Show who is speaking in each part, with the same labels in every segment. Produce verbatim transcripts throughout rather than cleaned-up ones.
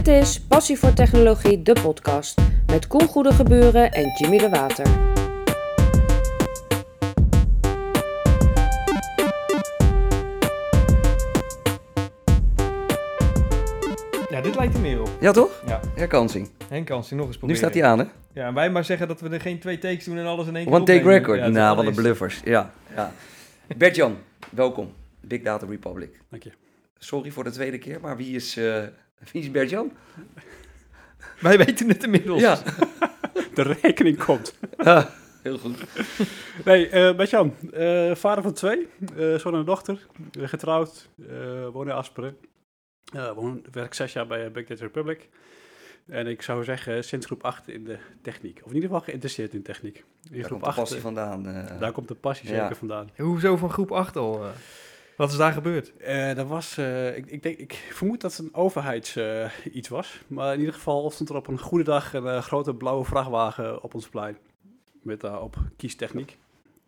Speaker 1: Dit is Passie voor Technologie, de podcast, met Koen Goedegeburen en Jimmy de Water.
Speaker 2: Ja, dit lijkt er meer op.
Speaker 3: Ja, toch?
Speaker 2: Ja.
Speaker 3: Herkansing.
Speaker 2: Henk kan nog eens
Speaker 3: Nu
Speaker 2: proberen.
Speaker 3: staat hij aan, hè?
Speaker 2: Ja, en wij maar zeggen dat we er geen twee takes doen en alles in één keer
Speaker 3: One take
Speaker 2: opnemen.
Speaker 3: record.
Speaker 2: Ja, het is
Speaker 3: nou, wat een
Speaker 2: alles-
Speaker 3: bluffers. Ja, ja. Bert-Jan, welkom. Big Data Republic.
Speaker 4: Dank je.
Speaker 3: Sorry voor de tweede keer, maar wie is, uh, wie is Bert-Jan?
Speaker 2: Wij weten het inmiddels.
Speaker 3: Ja.
Speaker 4: De rekening komt.
Speaker 3: Ja, heel goed.
Speaker 4: Nee, uh, Bert-Jan, uh, vader van twee, uh, zoon en dochter, uh, getrouwd, uh, woon in Asperen. Uh, woon, werk zes jaar bij uh, Big Data Republic. En ik zou zeggen, sinds groep acht in de techniek. Of in ieder geval geïnteresseerd in techniek. In
Speaker 3: Daar
Speaker 4: groep
Speaker 3: komt de
Speaker 4: acht,
Speaker 3: passie
Speaker 4: uh,
Speaker 3: vandaan. Uh,
Speaker 4: Daar komt de passie
Speaker 3: ja.
Speaker 4: zeker vandaan.
Speaker 2: Hoezo van groep acht al? Uh, wat is daar gebeurd?
Speaker 4: Uh, dat was, uh, ik, ik, denk, ik vermoed dat het een overheids uh, iets was. Maar in ieder geval stond er op een goede dag een uh, grote blauwe vrachtwagen op ons plein. Met daarop kiestechniek.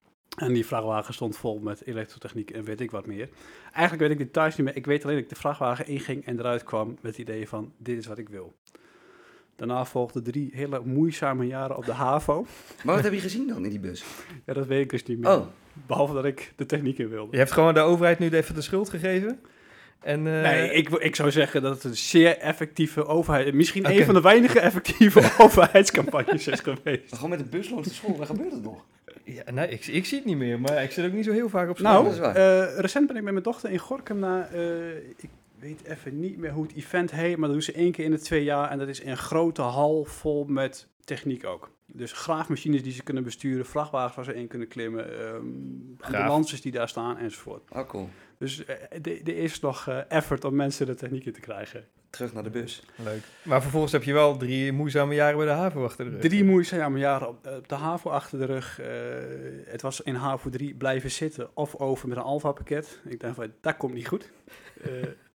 Speaker 4: En die vrachtwagen stond vol met elektrotechniek en weet ik wat meer. Eigenlijk weet ik de details niet meer. Ik weet alleen dat ik de vrachtwagen inging en eruit kwam met het idee van, dit is wat ik wil. Daarna volgden drie hele moeizame jaren op de HAVO.
Speaker 3: Maar wat heb je gezien dan in die bus?
Speaker 4: Ja, dat weet ik dus niet meer.
Speaker 3: Oh,
Speaker 4: Behalve dat ik de techniek in wilde.
Speaker 2: Je hebt gewoon de overheid nu even de schuld gegeven? En, uh,
Speaker 4: Nee, ik, ik zou zeggen dat het een zeer effectieve overheid... Misschien
Speaker 2: Oké.
Speaker 4: een van de weinige effectieve overheidscampagnes is geweest.
Speaker 3: gewoon met de bus langs de school, waar gebeurt het nog?
Speaker 2: Ja, nee, ik, ik zie het niet meer, maar ik zit ook niet zo heel vaak op school.
Speaker 4: Nou,
Speaker 3: dat is waar.
Speaker 4: uh, recent ben ik met mijn dochter in Gorinchem naar... Uh, ik weet even niet meer hoe het event heet, maar dat doen ze één keer in de twee jaar. En dat is een grote hal vol met techniek ook. Dus graafmachines die ze kunnen besturen, vrachtwagens waar ze in kunnen klimmen, um, ambulances die daar staan enzovoort.
Speaker 3: Oh, cool.
Speaker 4: Dus uh, er is nog uh, effort om mensen de techniek in te krijgen.
Speaker 3: Terug naar de bus.
Speaker 2: Leuk. Maar vervolgens heb je wel drie moeizame jaren bij de HAVO achter de rug.
Speaker 4: Drie moeizame jaren op, op de HAVO achter de rug. Uh, het was in HAVO drie blijven zitten of over met een alfa-pakket. Ik dacht van, dat komt niet goed. Uh,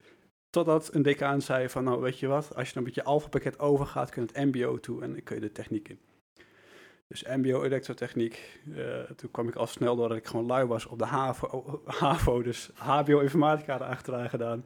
Speaker 4: totdat een decaan zei van, nou weet je wat, als je dan met je alfa-pakket overgaat, kun je het mbo toe en dan kun je de techniek in. Dus mbo elektrotechniek. Uh, toen kwam ik al snel door dat ik gewoon lui was op de HAVO, HAVO dus hbo informatica erachteraan gedaan.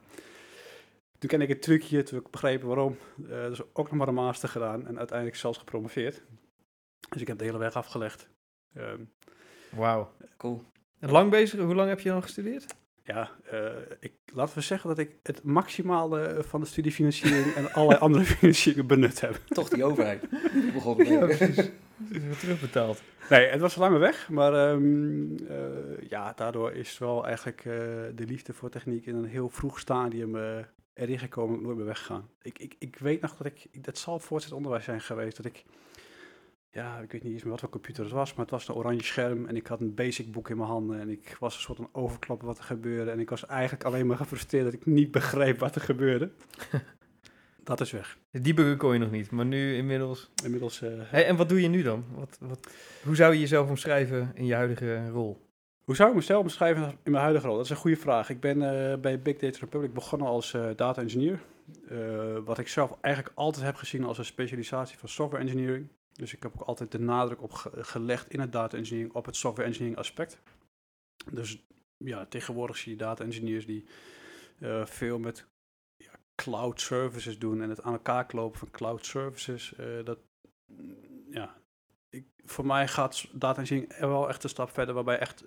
Speaker 4: Toen ken ik het trucje, toen ik begrepen waarom. Uh, dus ook nog maar een master gedaan en uiteindelijk zelfs gepromoveerd. Dus ik heb de hele weg afgelegd. Um,
Speaker 2: Wauw.
Speaker 3: Cool.
Speaker 2: Lang bezig? Hoe lang heb je dan gestudeerd?
Speaker 4: ja, uh, ik, laten we zeggen dat ik het maximale van de studiefinanciering en allerlei andere financieringen benut heb.
Speaker 3: Toch die overheid. Die begon te
Speaker 2: Ja,
Speaker 3: denken.
Speaker 2: precies. Het is weer terugbetaald.
Speaker 4: Nee, het was een lange weg, maar um, uh, ja, daardoor is wel eigenlijk uh, de liefde voor techniek in een heel vroeg stadium uh, erin gekomen en nooit meer weggegaan. Ik, ik, ik weet nog dat ik, dat zal voortgezet onderwijs zijn geweest, dat ik, ja, ik weet niet eens meer wat voor computer het was, maar het was een oranje scherm en ik had een basic boek in mijn handen en ik was een soort van overklappen wat er gebeurde en ik was eigenlijk alleen maar gefrustreerd dat ik niet begreep wat er gebeurde. Dat is weg.
Speaker 2: Debuggen kon je nog niet, maar nu inmiddels...
Speaker 4: Inmiddels... Uh,
Speaker 2: Hey, en wat doe je nu dan? Wat, wat, hoe zou je jezelf omschrijven in je huidige rol?
Speaker 4: Hoe zou ik mezelf beschrijven in mijn huidige rol? Dat is een goede vraag. Ik ben uh, bij Big Data Republic begonnen als uh, data engineer. Uh, wat ik zelf eigenlijk altijd heb gezien als een specialisatie van software engineering. Dus ik heb ook altijd de nadruk op ge- gelegd in het data engineering op het software engineering aspect. Dus ja, tegenwoordig zie je data engineers die uh, veel met ja, cloud services doen en het aan elkaar klopen van cloud services. Uh, dat, ja, ik, voor mij gaat data engineering er wel echt een stap verder waarbij echt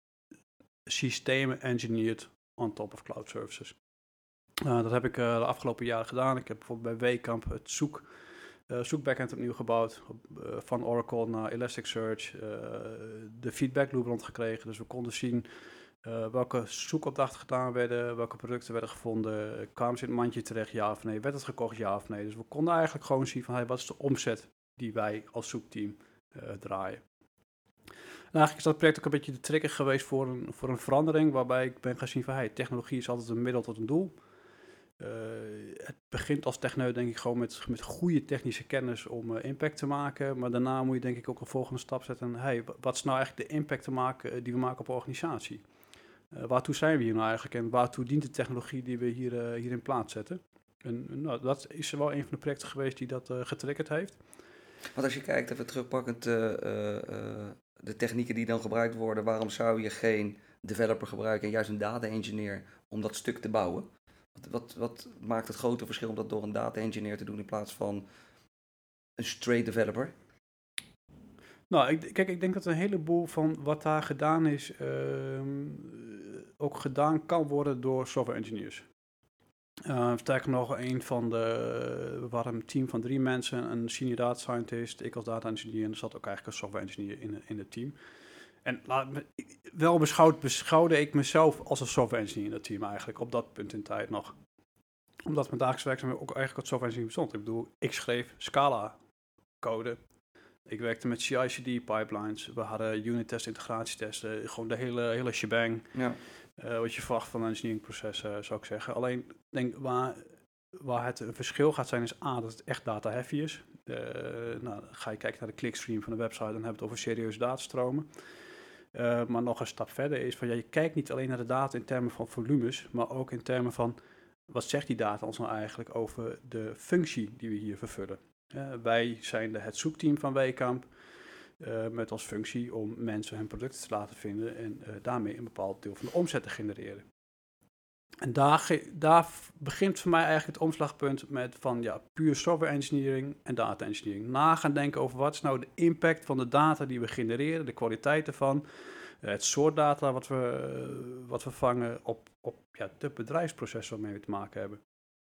Speaker 4: systemen engineered on top of cloud services. Uh, dat heb ik uh, de afgelopen jaren gedaan. Ik heb bijvoorbeeld bij WCamp het zoek, uh, zoekbackend opnieuw gebouwd. Op, uh, van Oracle naar Elasticsearch. Uh, de feedback loop rondgekregen. Dus we konden zien uh, welke zoekopdrachten gedaan werden. Welke producten werden gevonden. Kwamen ze in het mandje terecht, ja of nee. Werd het gekocht, ja of nee. Dus we konden eigenlijk gewoon zien van hey, wat is de omzet die wij als zoekteam uh, draaien. En eigenlijk is dat project ook een beetje de trigger geweest voor een, voor een verandering, waarbij ik ben gaan zien van, hey, technologie is altijd een middel tot een doel. Uh, het begint als techneut denk ik gewoon met, met goede technische kennis om uh, impact te maken, maar daarna moet je denk ik ook een volgende stap zetten. Hey, wat is nou eigenlijk de impact te maken, uh, die we maken op de organisatie? Uh, waartoe zijn we hier nou eigenlijk en waartoe dient de technologie die we hier, uh, hier in plaats zetten? En nou, dat is wel een van de projecten geweest die dat uh, getriggerd heeft.
Speaker 3: Want als je kijkt, even terugpakkend, uh, uh, uh, de technieken die dan gebruikt worden, waarom zou je geen developer gebruiken en juist een data engineer om dat stuk te bouwen? Wat, wat, wat maakt het grote verschil om dat door een data engineer te doen in plaats van een straight developer?
Speaker 4: Nou, ik, kijk, ik denk dat een heleboel van wat daar gedaan is, ehm, ook gedaan kan worden door software engineers. Uh, sterker nog, een van de, we waren een team van drie mensen, een senior data scientist, ik als data engineer en er zat ook eigenlijk een software engineer in, in het team. En laat me, wel beschouwd, beschouwde ik mezelf als een software engineer in dat team eigenlijk, op dat punt in tijd nog. Omdat mijn dagelijkse werkzaamheid ook eigenlijk als software engineer bestond. Ik bedoel, ik schreef Scala code. Ik werkte met C I C D pipelines. We hadden unit test, integratiestesten. Gewoon de hele, hele shebang.
Speaker 3: Ja.
Speaker 4: Uh, wat je verwacht van een engineeringproces, uh, zou ik zeggen. Alleen, denk waar, waar het een verschil gaat zijn, is A, dat het echt data heavy is. Uh, nou, ga je kijken naar de clickstream van de website, dan hebben we het over serieuze datastromen. Uh, maar nog een stap verder is van, ja, je kijkt niet alleen naar de data in termen van volumes, maar ook in termen van, wat zegt die data ons nou eigenlijk over de functie die we hier vervullen. Uh, wij zijn de, het zoekteam van Wekamp, uh, met als functie om mensen hun producten te laten vinden en uh, daarmee een bepaald deel van de omzet te genereren. En daar, ge- daar begint voor mij eigenlijk het omslagpunt met van ja, puur software engineering en data engineering. Na gaan denken over wat is nou de impact van de data die we genereren, de kwaliteit ervan, uh, het soort data wat we, uh, wat we vangen op, op ja, de bedrijfsprocessen waarmee we te maken hebben.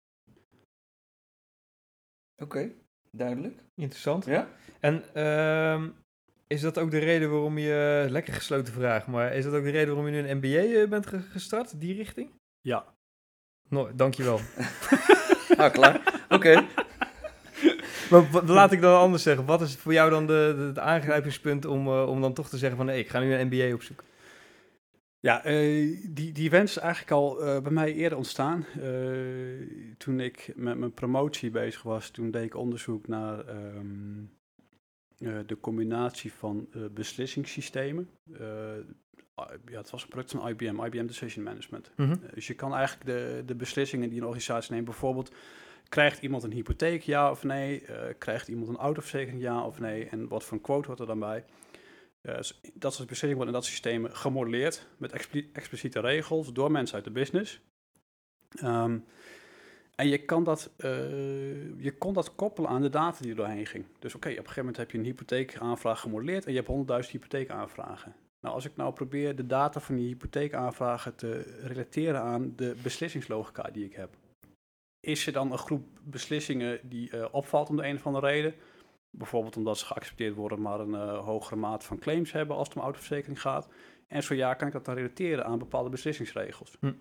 Speaker 3: Oké, okay, duidelijk.
Speaker 2: Interessant.
Speaker 3: Ja?
Speaker 2: En uh, is dat ook de reden waarom je, lekker gesloten vraag, maar is dat ook de reden waarom je nu een M B A bent gestart, die richting?
Speaker 4: Ja.
Speaker 2: No, dankjewel.
Speaker 3: Ah, klaar. Oké. Okay.
Speaker 2: Maar wat, laat ik dan anders zeggen. Wat is voor jou dan de, de, het aangrijpingspunt om, uh, om dan toch te zeggen van nee, ik ga nu een M B A opzoeken?
Speaker 4: Ja, uh, die, die wens is eigenlijk al uh, bij mij eerder ontstaan. Uh, toen ik met mijn promotie bezig was, toen deed ik onderzoek naar um, uh, de combinatie van uh, beslissingssystemen. Uh, ja, het was een product van I B M, I B M Decision Management.
Speaker 2: Mm-hmm.
Speaker 4: Uh, dus je kan eigenlijk de, de beslissingen die een organisatie neemt, bijvoorbeeld, krijgt iemand een hypotheek, ja of nee? Uh, krijgt iemand een autoverzekering, ja of nee? En wat voor een quote hoort er dan bij? Uh, dat soort beslissingen worden in dat systeem gemodelleerd met expli- expliciete regels door mensen uit de business. Um, en je kan dat, uh, je kon dat koppelen aan de data die er doorheen ging. Dus oké, okay, op een gegeven moment heb je een hypotheekaanvraag gemodelleerd en je hebt honderdduizend hypotheekaanvragen. Nou, als ik nou probeer de data van die hypotheekaanvragen te relateren aan de beslissingslogica die ik heb, is er dan een groep beslissingen die uh, opvalt om de een of andere reden? Bijvoorbeeld omdat ze geaccepteerd worden, maar een uh, hogere maat van claims hebben als het om autoverzekering gaat. En zo ja, kan ik dat dan relateren aan bepaalde beslissingsregels. Hm.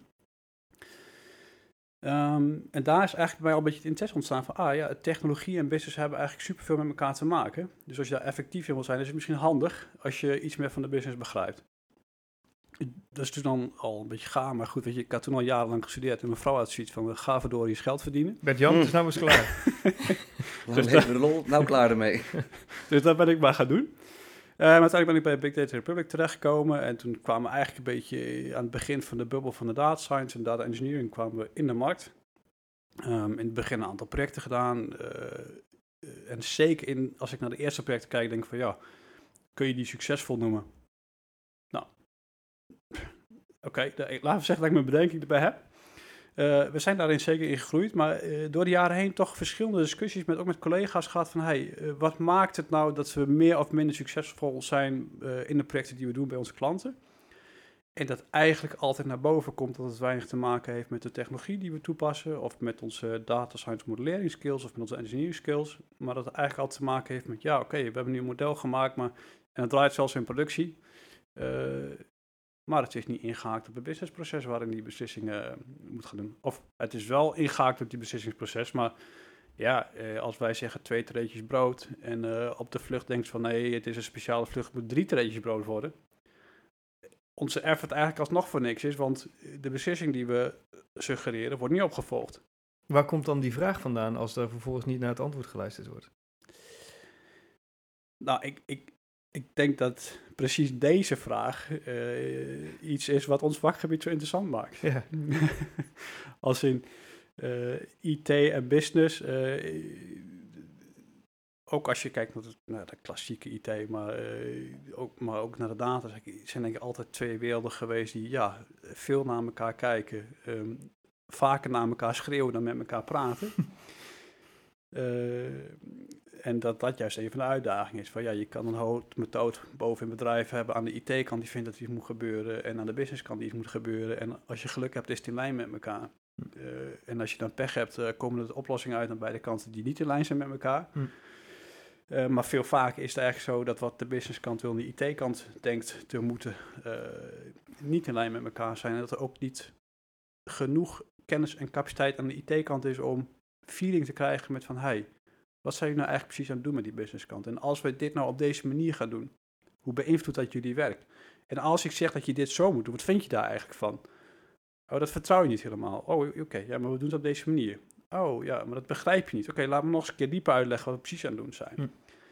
Speaker 4: Um, en daar is eigenlijk bij mij al een beetje het interesse ontstaan van, ah ja, technologie en business hebben eigenlijk superveel met elkaar te maken. Dus als je daar effectief in wil zijn, is het misschien handig als je iets meer van de business begrijpt. Dat is dus dan al een beetje gaar, maar goed, weet je, ik had toen al jarenlang gestudeerd en mijn vrouw had zoiets van, ga verdorie eens geld verdienen.
Speaker 2: Bert-Jan, het is nou eens klaar.
Speaker 3: Dus leven de lol, nou klaar ermee.
Speaker 4: Dus dat ben ik maar gaan doen. Uh, maar uiteindelijk ben ik bij Big Data Republic terechtgekomen en toen kwamen we eigenlijk een beetje aan het begin van de bubbel van de data science en data engineering kwamen we in de markt. Um, in het begin een aantal projecten gedaan uh, uh, en zeker in, als ik naar de eerste projecten kijk, denk ik van ja, kun je die succesvol noemen? Nou, oké, okay, laten we zeggen dat ik mijn bedenking erbij heb. Uh, we zijn daarin zeker in gegroeid, maar uh, door de jaren heen toch verschillende discussies met ook met collega's gehad van hey, uh, wat maakt het nou dat we meer of minder succesvol zijn uh, in de projecten die we doen bij onze klanten? En dat eigenlijk altijd naar boven komt dat het weinig te maken heeft met de technologie die we toepassen of met onze data science modellering skills of met onze engineering skills, maar dat het eigenlijk altijd te maken heeft met ja, oké, okay, we hebben nu een model gemaakt, maar en het draait zelfs in productie. Uh, Maar het is niet ingehaakt op het businessproces waarin die beslissingen uh, moet gaan doen. Of het is wel ingehaakt op die beslissingsproces, maar ja, eh, als wij zeggen twee treetjes brood en uh, op de vlucht denkt van nee, het is een speciale vlucht, het moet drie treetjes brood worden. Onze effort eigenlijk alsnog voor niks is, want de beslissing die we suggereren wordt niet opgevolgd.
Speaker 2: Waar komt dan die vraag vandaan als er vervolgens niet naar het antwoord geluisterd wordt?
Speaker 4: Nou, ik... ik Ik denk dat precies deze vraag uh, iets is wat ons vakgebied zo interessant maakt.
Speaker 2: Ja.
Speaker 4: Als in uh, I T en business, uh, ook als je kijkt naar de, naar de klassieke I T, maar, uh, ook, maar ook naar de data, zijn denk ik altijd twee werelden geweest die ja, veel naar elkaar kijken. Um, vaker naar elkaar schreeuwen dan met elkaar praten. uh, en dat dat juist een van de uitdagingen is. Van, ja, je kan een hoofdmethode boven in bedrijf hebben aan de I T-kant die vindt dat iets moet gebeuren en aan de businesskant die iets moet gebeuren. En als je geluk hebt, is het in lijn met elkaar. Uh, en als je dan pech hebt, uh, komen er de oplossingen uit aan beide kanten die niet in lijn zijn met elkaar. Hm. Uh, maar veel vaker is het eigenlijk zo dat wat de businesskant wil en de I T-kant denkt te moeten uh, niet in lijn met elkaar zijn. En dat er ook niet genoeg kennis en capaciteit aan de I T-kant is om feeling te krijgen met van, hey, wat zijn jullie nou eigenlijk precies aan het doen met die businesskant? En als we dit nou op deze manier gaan doen, hoe beïnvloedt dat jullie werk? En als ik zeg dat je dit zo moet doen, wat vind je daar eigenlijk van? Oh, dat vertrouw je niet helemaal. Oh, oké, okay, ja, maar we doen het op deze manier. Oh, ja, maar dat begrijp je niet. Oké, okay, laat me nog eens een keer dieper uitleggen wat we precies aan het doen zijn. Hm.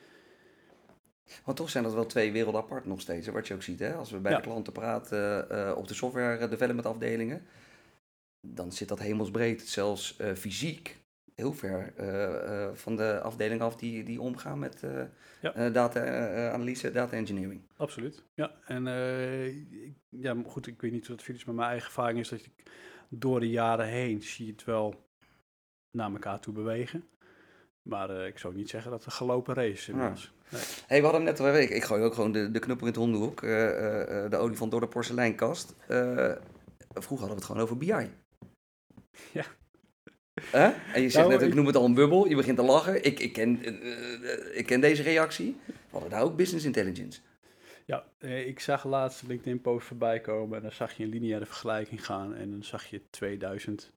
Speaker 3: Want toch zijn dat wel twee werelden apart nog steeds, hè, wat je ook ziet. Hè? Als we bij ja. de klanten praten uh, op de software development afdelingen, dan zit dat hemelsbreed, zelfs uh, fysiek, heel ver uh, uh, van de afdeling af die, die omgaan met uh, ja. uh, data-analyse, uh, data engineering.
Speaker 4: Absoluut, ja. En uh, ik, ja, goed, ik weet niet wat het is, maar mijn eigen ervaring is dat ik door de jaren heen zie je het wel naar elkaar toe bewegen. Maar uh, ik zou niet zeggen dat het een gelopen race is. Ja.
Speaker 3: Nee. Hey, we hadden net, ik, ik gooi ook gewoon de, de knuppel in het hondenhoek, uh, uh, de olifant door de porseleinkast. Uh, vroeger hadden we het gewoon over B I.
Speaker 4: Ja.
Speaker 3: Huh? En je zegt nou, net, ik noem het al een bubbel, je begint te lachen. Ik, ik, ken, uh, ik ken deze reactie. We hadden daar ook business intelligence.
Speaker 4: Ja, eh, ik zag laatst een LinkedIn-post voorbij komen en dan zag je een lineaire vergelijking gaan. En dan zag je tweeduizend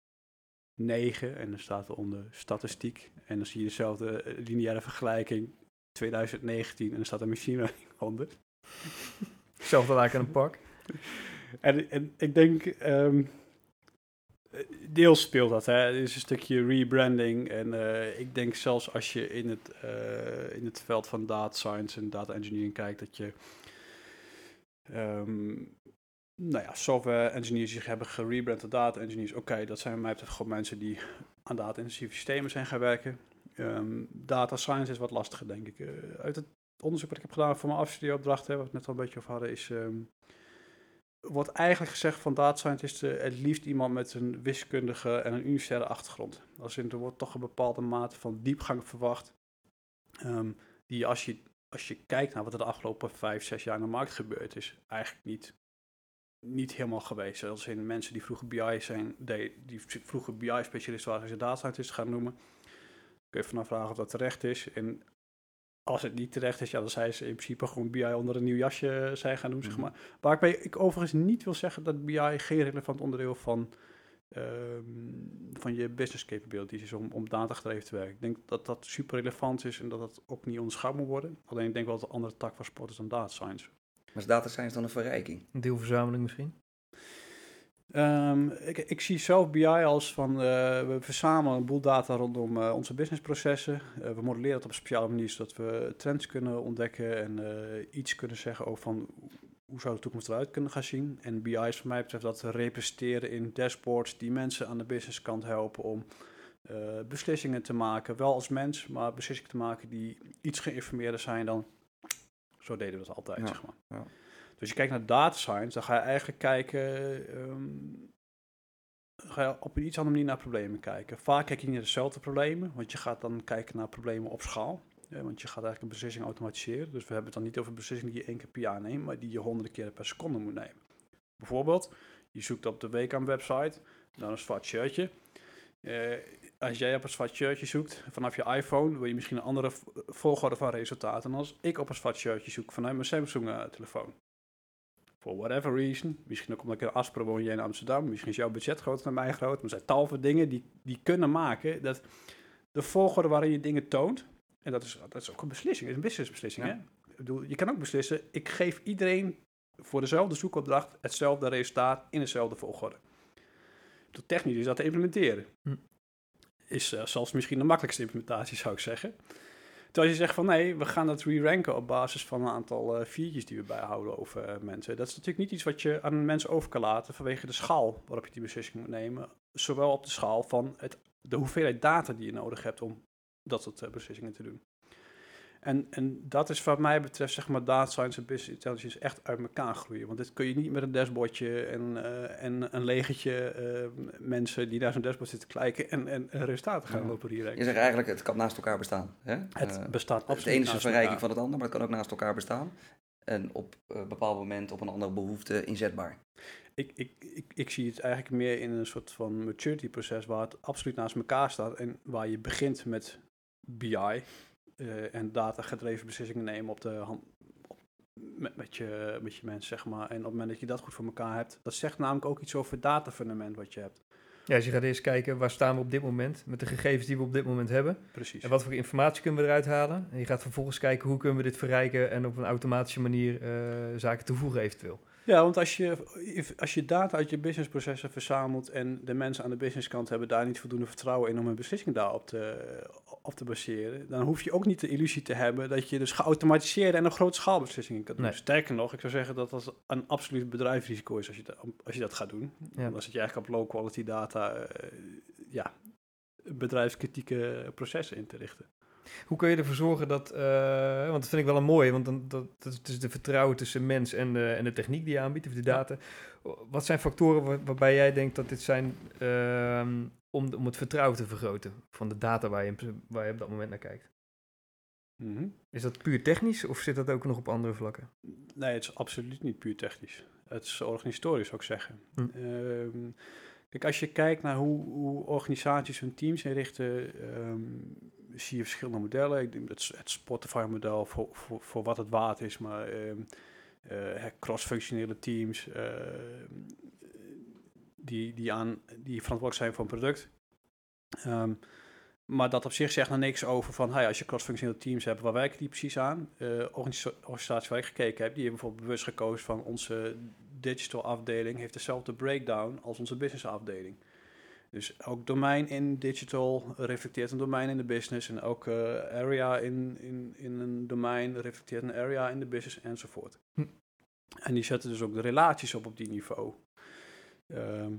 Speaker 4: negen en dan staat er onder statistiek. En dan zie je dezelfde lineaire vergelijking tweeduizend negentien en dan staat er machine learning onder.
Speaker 2: Hetzelfde lijkt aan een pak.
Speaker 4: En, en ik denk, um, deels speelt dat, hè. Het is een stukje rebranding. En uh, ik denk zelfs als je in het, uh, in het veld van data science en data engineering kijkt, dat je um, nou ja, software engineers zich hebben gerebrand tot data engineers. Oké, okay, dat zijn bij mij betreft gewoon mensen die aan data-intensieve systemen zijn gaan werken. Um, data science is wat lastiger, denk ik. Uh, uit het onderzoek wat ik heb gedaan voor mijn afstudeeropdracht, hè, wat we het net al een beetje over hadden, is Um, wordt eigenlijk gezegd van data scientisten het liefst iemand met een wiskundige en een universitaire achtergrond. Als in, er wordt toch een bepaalde mate van diepgang verwacht, um, die als je, als je kijkt naar wat er de afgelopen vijf, zes jaar in de markt gebeurd is, eigenlijk niet, niet helemaal geweest. Als in mensen die vroeger B I zijn, die, die vroeger B I-specialist waren, als je data scientist gaan noemen, kun je vanaf vragen of dat terecht is. En als het niet terecht is, ja, dan zijn ze in principe gewoon B I onder een nieuw jasje zijn gaan doen, zeg maar. Waarbij ik overigens niet wil zeggen dat B I geen relevant onderdeel van, um, van je business capabilities is om, om data gedreven te werken. Ik denk dat dat super relevant is en dat dat ook niet onderschat moet worden. Alleen ik denk wel dat het een andere tak van sport is dan data science.
Speaker 3: Maar is data science dan een verrijking?
Speaker 2: Een deelverzameling misschien?
Speaker 4: Um, ik, ik zie zelf B I als van, uh, we verzamelen een boel data rondom uh, onze businessprocessen. Uh, we modelleren het op een speciale manier, zodat we trends kunnen ontdekken en uh, iets kunnen zeggen over van hoe zou de toekomst eruit kunnen gaan zien. En B I is voor mij betreft dat representeren in dashboards die mensen aan de businesskant helpen om uh, beslissingen te maken. Wel als mens, maar beslissingen te maken die iets geïnformeerder zijn dan, zo deden we het altijd,
Speaker 3: ja,
Speaker 4: zeg maar.
Speaker 3: Ja.
Speaker 4: Dus je kijkt naar data science, dan ga je eigenlijk kijken, um, ga je op een iets andere manier naar problemen kijken. Vaak kijk je niet naar dezelfde problemen, want je gaat dan kijken naar problemen op schaal. Ja, want je gaat eigenlijk een beslissing automatiseren. Dus we hebben het dan niet over beslissingen die je één keer per jaar neemt, maar die je honderden keren per seconde moet nemen. Bijvoorbeeld, je zoekt op de W K A M-website naar een zwart shirtje. Uh, als jij op een zwart shirtje zoekt vanaf je iPhone, wil je misschien een andere volgorde van resultaten dan als ik op een zwart shirtje zoek vanuit mijn Samsung-telefoon. For whatever reason, misschien ook omdat ik in Asperen woon, jij in Amsterdam, misschien is jouw budget groter dan mijn groot, maar er zijn tal van dingen die, die kunnen maken dat de volgorde waarin je dingen toont, en dat is, dat is ook een beslissing, het is een businessbeslissing. Ja. Hè? Ik bedoel, je kan ook beslissen, ik geef iedereen voor dezelfde zoekopdracht hetzelfde resultaat in dezelfde volgorde. Bedoel, technisch is dat te implementeren. Hm. Is uh, zelfs misschien de makkelijkste implementatie, zou ik zeggen. Terwijl je zegt van nee, we gaan dat re-ranken op basis van een aantal uh, viertjes die we bijhouden over uh, mensen. Dat is natuurlijk niet iets wat je aan een mens over kan laten vanwege de schaal waarop je die beslissing moet nemen. Zowel op de schaal van het, de hoeveelheid data die je nodig hebt om dat soort uh, beslissingen te doen. En, en dat is wat mij betreft, zeg maar, data science en business intelligence echt uit elkaar groeien. Want dit kun je niet met een dashboardje en, uh, en een legertje uh, mensen die naar zo'n dashboard zitten kijken en, en, en resultaten gaan
Speaker 3: Ja.
Speaker 4: lopen hier.
Speaker 3: Je zegt eigenlijk, het kan naast elkaar bestaan. Hè?
Speaker 4: Het
Speaker 3: Uh,
Speaker 4: bestaat absoluut
Speaker 3: Het ene is een
Speaker 4: naast
Speaker 3: verrijking
Speaker 4: elkaar.
Speaker 3: van het ander, maar het kan ook naast elkaar bestaan. En op een bepaald moment op een andere behoefte inzetbaar.
Speaker 4: Ik, ik, ik, ik zie het eigenlijk meer in een soort van maturity proces waar het absoluut naast elkaar staat en waar je begint met B I uh, en data gedreven beslissingen nemen op de hand, op, met, met, je, met je mensen, zeg maar. En op het moment dat je dat goed voor elkaar hebt, dat zegt namelijk ook iets over het datafundament wat je hebt.
Speaker 2: Ja, dus je gaat eerst kijken, waar staan we op dit moment met de gegevens die we op dit moment hebben.
Speaker 4: Precies.
Speaker 2: En wat voor informatie kunnen we eruit halen. En je gaat vervolgens kijken, hoe kunnen we dit verrijken en op een automatische manier uh, zaken toevoegen eventueel.
Speaker 4: Ja, want als je, als je data uit je businessprocessen verzamelt en de mensen aan de businesskant hebben daar niet voldoende vertrouwen in om hun beslissing daarop te, op te baseren, dan hoef je ook niet de illusie te hebben dat je dus geautomatiseerde en een grote schaalbeslissingen kan doen.
Speaker 2: Nee.
Speaker 4: Sterker nog, ik zou zeggen dat dat een absoluut bedrijfsrisico is als je, dat, als je dat gaat doen.
Speaker 2: Ja.
Speaker 4: Dan zit je eigenlijk op low quality data, uh, ja, bedrijfskritieke processen in te richten.
Speaker 2: Hoe kun je ervoor zorgen dat, uh, want dat vind ik wel een mooie, want dan, dat, dat is de vertrouwen tussen mens en de, en de techniek die je aanbiedt, of de data. Ja. Wat zijn factoren waar, waarbij jij denkt dat dit zijn uh, om, om het vertrouwen te vergroten van de data waar je, waar je op dat moment naar kijkt?
Speaker 4: Mm-hmm.
Speaker 2: Is dat puur technisch of zit dat ook nog op andere vlakken?
Speaker 4: Nee, het is absoluut niet puur technisch. Het is organisatorisch, zou ik zeggen. Hm. Um, kijk, als je kijkt naar hoe, hoe organisaties hun teams inrichten, um, zie je verschillende modellen. Ik denk dat het Spotify-model voor, voor, voor wat het waard is, maar um, uh, cross-functionele teams uh, die, die, aan, die verantwoordelijk zijn voor een product. Um, maar dat op zich zegt er niks over van, hey, als je cross-functionele teams hebt, waar werken die precies aan? Uh, organisaties waar ik gekeken heb, die hebben bijvoorbeeld bewust gekozen van onze digital afdeling heeft dezelfde breakdown als onze business afdeling. Dus ook domein in digital reflecteert een domein in de business en ook uh, area in, in, in een domein reflecteert een area in de business enzovoort. Hm. En die zetten dus ook de relaties op op die niveau. Um,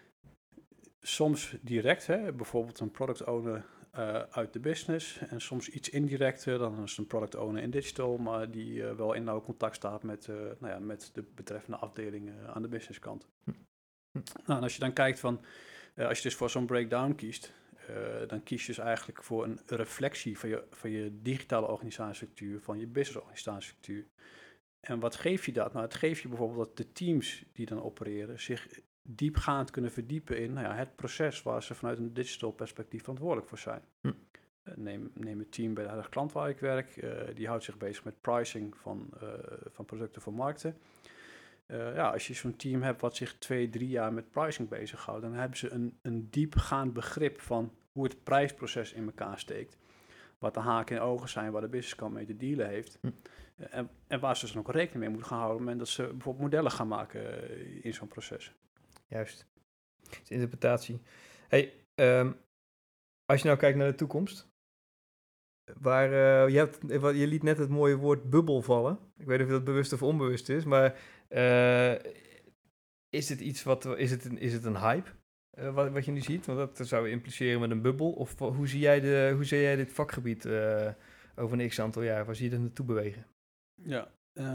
Speaker 4: soms direct, hè, bijvoorbeeld een product owner uh, uit de business en soms iets indirecter, dan is het een product owner in digital, maar die uh, wel in nauw contact staat met, uh, nou ja, met de betreffende afdeling uh, aan de businesskant. Hm. Hm. Nou, en als je dan kijkt van, uh, als je dus voor zo'n breakdown kiest, uh, dan kies je dus eigenlijk voor een reflectie van je, van je digitale organisatiestructuur, van je business organisatiestructuur. En wat geeft je dat? Nou, het geeft je bijvoorbeeld dat de teams die dan opereren zich diepgaand kunnen verdiepen in nou ja, het proces waar ze vanuit een digital perspectief verantwoordelijk voor zijn. Hm. Uh, neem, neem het team bij de huidige klant waar ik werk, uh, die houdt zich bezig met pricing van, uh, van producten voor markten. Uh, ja, als je zo'n team hebt wat zich twee, drie jaar met pricing bezighoudt, dan hebben ze een, een diepgaand begrip van hoe het prijsproces in elkaar steekt. Wat de haken en ogen zijn, waar de businesskant mee te dealen heeft. Hm. Uh, en, en waar ze dus ook rekening mee moeten gaan houden op het moment dat ze bijvoorbeeld modellen gaan maken uh, in zo'n proces.
Speaker 2: Juist. Het is interpretatie. Hey, um, als je nou kijkt naar de toekomst, waar uh, je, hebt, je liet net het mooie woord bubbel vallen. Ik weet niet of dat bewust of onbewust is, maar uh, is dit iets wat, is het een, is het een hype, uh, wat, wat je nu ziet? Want dat zou impliceren met een bubbel. Of hoe zie jij, de, hoe zie jij dit vakgebied uh, over een x-aantal jaar? Waar zie je dat naartoe bewegen?
Speaker 4: Ja,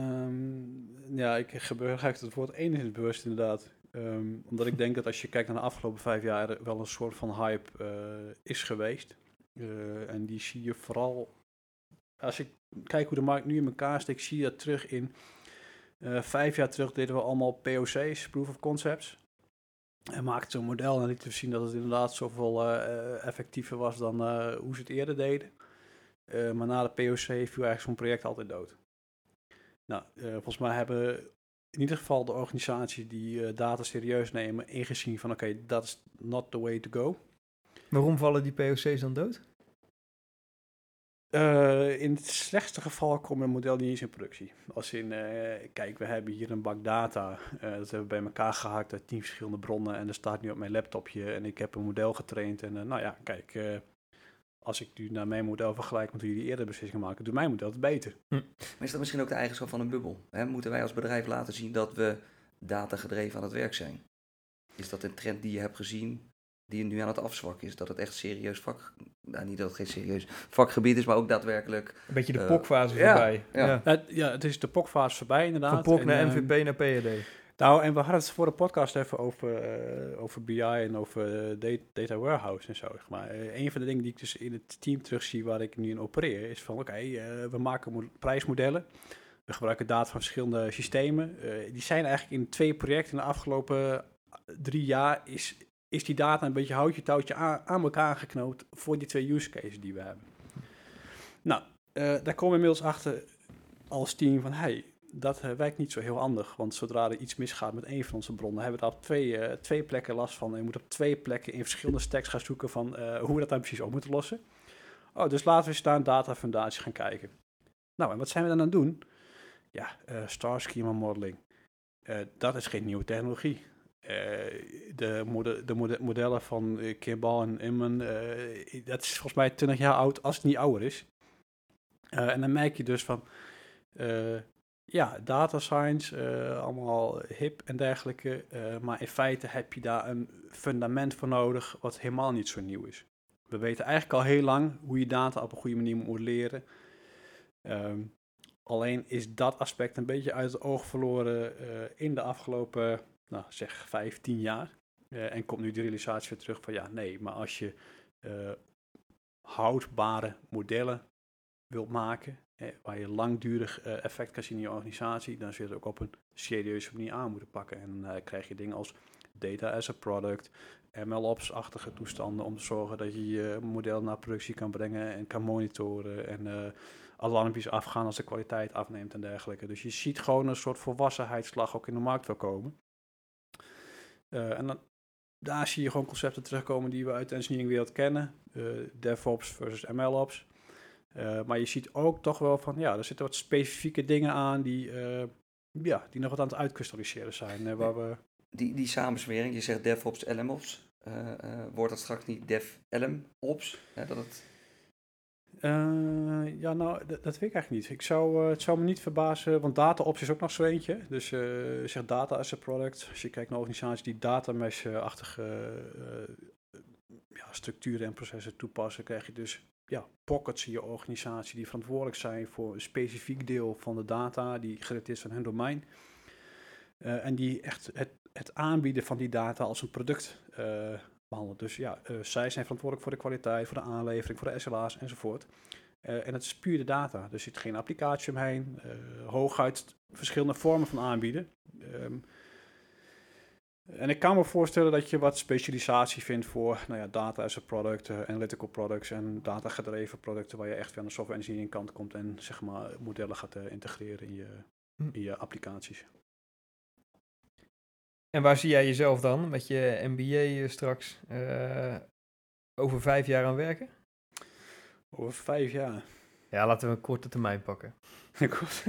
Speaker 4: um, ja ik gebruik het woord enigszins bewust inderdaad. Um, omdat ik denk dat als je kijkt naar de afgelopen vijf jaar er wel een soort van hype uh, is geweest. Uh, en die zie je vooral, als ik kijk hoe de markt nu in elkaar steekt, zie je dat terug in, uh, vijf jaar terug deden we allemaal P O C's, Proof of Concepts. En maakten zo'n model en lieten we zien dat het inderdaad zoveel uh, effectiever was dan uh, hoe ze het eerder deden. Uh, maar na de P O C viel eigenlijk zo'n project altijd dood. Nou, uh, volgens mij hebben in ieder geval de organisaties die uh, data serieus nemen ingezien van oké, okay, dat is not the way to go.
Speaker 2: Waarom vallen die P O C's dan dood?
Speaker 4: Uh, in het slechtste geval komt een model niet eens in productie. Als in, uh, kijk, we hebben hier een bak data. Uh, dat hebben we bij elkaar gehaakt uit tien verschillende bronnen. En dat staat nu op mijn laptopje. En ik heb een model getraind. En uh, nou ja, kijk, uh, als ik nu naar mijn model vergelijk met hoe jullie eerder beslissingen maken, doet mijn model het beter.
Speaker 3: Hm. Maar is dat misschien ook de eigenschap van een bubbel? Hè? Moeten wij als bedrijf laten zien dat we datagedreven aan het werk zijn? Is dat een trend die je hebt gezien? die nu aan het afzwakken is. Dat het echt serieus vak... Nou, niet dat het geen serieus vakgebied is, maar ook daadwerkelijk...
Speaker 2: Een beetje de
Speaker 3: Uh,
Speaker 2: pokfase
Speaker 3: ja,
Speaker 2: voorbij.
Speaker 3: ja.
Speaker 2: Ja.
Speaker 4: Het, ja, het is de pokfase voorbij inderdaad.
Speaker 2: Van pok
Speaker 4: En,
Speaker 2: naar
Speaker 4: ehm,
Speaker 2: M V P naar P H D.
Speaker 4: Nou, en we hadden het voor de podcast even over, uh, over B I en over uh, data, data warehouse en zo. Zeg maar. Uh, een van de dingen die ik dus in het team terugzie waar ik nu in opereer, is van oké, okay, uh, we maken mo- prijsmodellen. We gebruiken data van verschillende systemen. Uh, die zijn eigenlijk in twee projecten in de afgelopen drie jaar is, is die data een beetje houtje touwtje aan, aan elkaar geknoopt voor die twee use cases die we hebben. Nou, uh, daar komen we inmiddels achter als team van hey, dat uh, werkt niet zo heel handig, want zodra er iets misgaat met één van onze bronnen, hebben we daar op twee, uh, twee plekken last van. En je moet op twee plekken in verschillende stacks gaan zoeken van uh, hoe we dat dan precies op moeten lossen. Oh, dus laten we eens naar een data foundatie gaan kijken. Nou, en wat zijn we dan aan het doen? Ja, uh, star schema modeling. Uh, dat is geen nieuwe technologie. Uh, de, mode- de mode- modellen van uh, Kimball en Inman, uh, dat is volgens mij twintig jaar oud, als het niet ouder is. Uh, en dan merk je dus van... Uh, Ja, data science, uh, allemaal hip en dergelijke. Uh, maar in feite heb je daar een fundament voor nodig wat helemaal niet zo nieuw is. We weten eigenlijk al heel lang hoe je data op een goede manier moet leren. Um, alleen is dat aspect een beetje uit het oog verloren uh, in de afgelopen, nou zeg, vijf, tien jaar. Uh, en komt nu de realisatie weer terug van ja, nee, maar als je uh, houdbare modellen wilt maken, eh, waar je langdurig uh, effect kan zien in je organisatie, dan zul je het ook op een serieuze manier aan moeten pakken. En dan uh, krijg je dingen als data as a product, M L Ops-achtige toestanden om te zorgen dat je je model naar productie kan brengen en kan monitoren en uh, alarmpjes afgaan als de kwaliteit afneemt en dergelijke. Dus je ziet gewoon een soort volwassenheidsslag ook in de markt wel komen. Uh, en dan, daar zie je gewoon concepten terugkomen die we uit de engineeringwereld kennen. Uh, DevOps versus M L Ops. Uh, maar je ziet ook toch wel van, ja, er zitten wat specifieke dingen aan die, uh, ja, die nog wat aan het uitkristalliseren zijn. Uh, waar we...
Speaker 3: die, die samenswering, je zegt DevOps, L M Ops, uh, uh, wordt dat straks niet DevL M Ops? Ja, dat het...
Speaker 4: Uh, ja, nou, d- dat weet ik eigenlijk niet. Ik zou, uh, het zou me niet verbazen, want DataOps is ook nog zo eentje. Dus uh, zeg data as a product. Als je kijkt naar organisaties die datamesh-achtige uh, ja, structuren en processen toepassen, krijg je dus ja, pockets in je organisatie die verantwoordelijk zijn voor een specifiek deel van de data die gerelateerd is aan hun domein. Uh, en die echt het, het aanbieden van die data als een product uh, behandelen. Dus ja, uh, zij zijn verantwoordelijk voor de kwaliteit, voor de aanlevering, voor de S L A's enzovoort. Uh, en het is puur de data. Er zit geen applicatie omheen. Uh, hooguit verschillende vormen van aanbieden. Um, En ik kan me voorstellen dat je wat specialisatie vindt voor nou ja, data as a product, uh, analytical products en data gedreven producten waar je echt weer aan de software engineering kant komt en zeg maar modellen gaat uh, integreren in je, in je applicaties.
Speaker 2: En waar zie jij jezelf dan met je M B A uh, straks uh, over vijf jaar aan werken?
Speaker 4: Over vijf jaar?
Speaker 2: Ja, laten we een korte termijn pakken.
Speaker 4: Kort.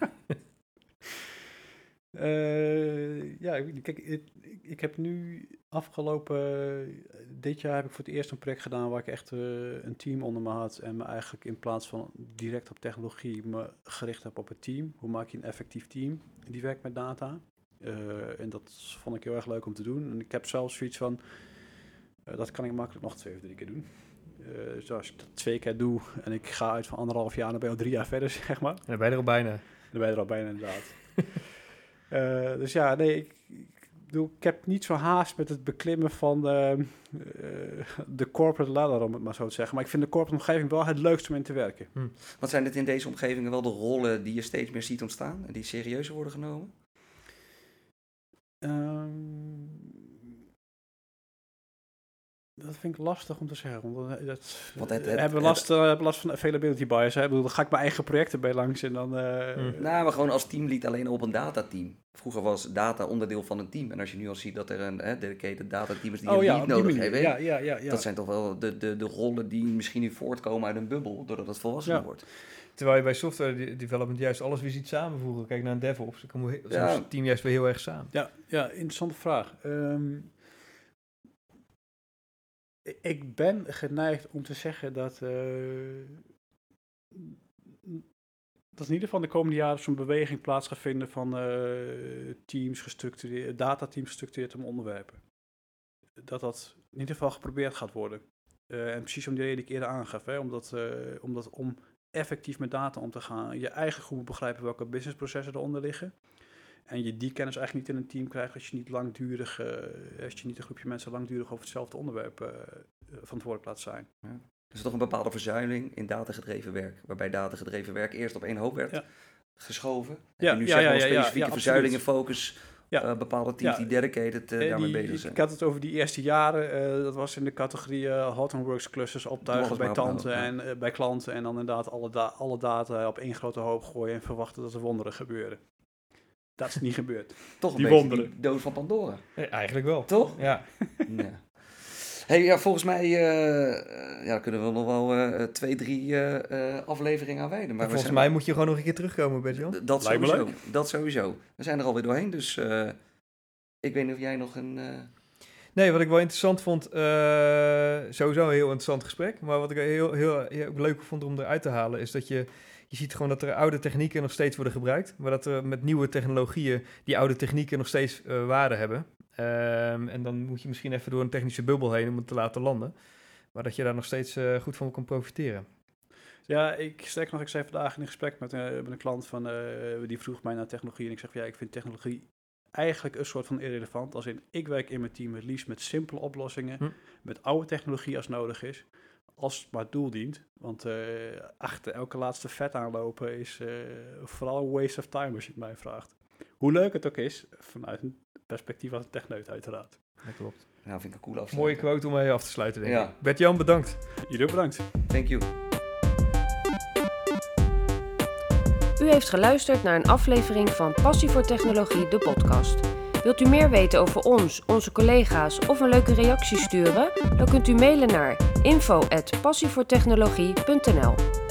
Speaker 4: Uh, ja, kijk, ik, ik heb nu afgelopen, uh, dit jaar heb ik voor het eerst een project gedaan waar ik echt uh, een team onder me had en me eigenlijk in plaats van direct op technologie me gericht heb op het team. Hoe maak je een effectief team die werkt met data? Uh, en dat vond ik heel erg leuk om te doen. En ik heb zelfs zoiets van, uh, dat kan ik makkelijk nog twee of drie keer doen. Uh, dus als ik dat twee keer doe en ik ga uit van anderhalf jaar, dan ben je al drie jaar verder, zeg maar.
Speaker 2: En dan ben je er al bijna.
Speaker 4: Dan ben je er al bijna, inderdaad. Uh, dus ja, nee, ik, ik, bedoel, ik heb niet zo haast met het beklimmen van uh, uh, de corporate ladder, om het maar zo te zeggen. Maar ik vind de corporate omgeving wel het leukste om in te werken.
Speaker 3: Hm. Wat zijn dit in deze omgevingen wel de rollen die je steeds meer ziet ontstaan en die serieuzer worden genomen?
Speaker 4: Um, dat vind ik lastig om te zeggen. Want dat,
Speaker 3: Want het, het,
Speaker 4: we hebben last, uh, hebben last van availability bias. Hè? Ik bedoel, dan ga ik mijn eigen projecten bij langs en dan... Uh,
Speaker 2: hm.
Speaker 3: Nou, maar gewoon als teamlead alleen op een datateam. Vroeger was data onderdeel van een team. En als je nu al ziet dat er een hè, dedicated datateam is die
Speaker 4: oh,
Speaker 3: een
Speaker 4: ja,
Speaker 3: lead nodig
Speaker 4: hebben.
Speaker 3: Ja,
Speaker 4: ja, ja, ja.
Speaker 3: Dat zijn toch wel de, de, de rollen die misschien nu voortkomen uit een bubbel, doordat het volwassen
Speaker 4: ja.
Speaker 3: wordt.
Speaker 2: Terwijl je bij software development juist alles weer ziet samenvoegen. Kijk naar een DevOps, dan komt zo'n
Speaker 3: Ja.
Speaker 2: team juist weer heel erg samen.
Speaker 4: Ja, ja, interessante vraag. Um, ik ben geneigd om te zeggen dat, uh, dat in ieder geval de komende jaren zo'n beweging plaats gaat vinden van uh, teams gestructureerd, datateams gestructureerd om onderwerpen. dat dat in ieder geval geprobeerd gaat worden. Uh, en precies om die reden die ik eerder aangaf, hè, omdat, uh, omdat om effectief met data om te gaan, je eigen goed moet begrijpen welke businessprocessen eronder liggen. En je die kennis eigenlijk niet in een team krijgt als je niet langdurig, uh, als je niet een groepje mensen langdurig over hetzelfde onderwerp uh, verantwoordelijk laat zijn.
Speaker 3: Ja. Er is toch een bepaalde verzuiling in datagedreven werk, waarbij datagedreven werk eerst op één hoop werd ja. geschoven.
Speaker 4: Ja,
Speaker 3: en nu
Speaker 4: ja,
Speaker 3: zeg maar
Speaker 4: ja, ja,
Speaker 3: specifieke
Speaker 4: ja,
Speaker 3: verzuiling en focus,
Speaker 4: ja.
Speaker 3: uh, bepaalde teams ja. die dedicated uh, daarmee
Speaker 4: die,
Speaker 3: bezig zijn.
Speaker 4: Ik had het over die eerste jaren, uh, dat was in de categorie uh, Hot and Works clusters optuigen bij klanten ja. en uh, bij klanten en dan inderdaad alle, da- alle data op één grote hoop gooien en verwachten dat er wonderen gebeuren. Dat is niet gebeurd.
Speaker 3: Toch een
Speaker 4: die
Speaker 3: beetje
Speaker 4: wonderen.
Speaker 3: die dood van Pandora.
Speaker 2: Ja, eigenlijk wel.
Speaker 3: Toch?
Speaker 2: Ja.
Speaker 3: ja. Hey, ja, volgens mij uh, ja, kunnen we nog wel uh, twee, drie uh, uh, afleveringen aan wijden. Maar
Speaker 2: volgens mij moet je gewoon nog een keer terugkomen, Bert-Jan.
Speaker 3: D- dat
Speaker 4: Lijkt
Speaker 3: sowieso.
Speaker 4: me leuk.
Speaker 3: Dat sowieso. We zijn er alweer doorheen, dus uh, ik weet niet of jij nog een... Uh...
Speaker 2: Nee, wat ik wel interessant vond, uh, sowieso een heel interessant gesprek. Maar wat ik heel, heel, heel leuk vond om eruit te halen, is dat je... Je ziet gewoon dat er oude technieken nog steeds worden gebruikt, maar dat er met nieuwe technologieën die oude technieken nog steeds uh, waarde hebben. Um, en dan moet je misschien even door een technische bubbel heen om het te laten landen. Maar dat je daar nog steeds uh, goed van kan profiteren.
Speaker 4: Ja, ik sterk nog, ik zei vandaag in een gesprek met, uh, met een klant van, uh, die vroeg mij naar technologie. En ik zeg van ja, ik vind technologie eigenlijk een soort van irrelevant. Als in, ik werk in mijn team het liefst met simpele oplossingen, hm. met oude technologie als nodig is. Als het maar doel dient. Want uh, achter elke laatste vet aanlopen is uh, vooral een waste of time als je het mij vraagt. Hoe leuk het ook is, vanuit een perspectief als een techneut uiteraard.
Speaker 2: Dat klopt.
Speaker 3: Ja, vind ik een cool afsluiting.
Speaker 2: Mooie quote om mee af te sluiten, denk
Speaker 3: ja.
Speaker 2: ik. Bert-Jan, bedankt.
Speaker 4: Jullie bedankt.
Speaker 3: Thank you.
Speaker 1: U heeft geluisterd naar een aflevering van Passie voor Technologie, de podcast. Wilt u meer weten over ons, onze collega's of een leuke reactie sturen? Dan kunt u mailen naar info at passievoortechnologie punt n l.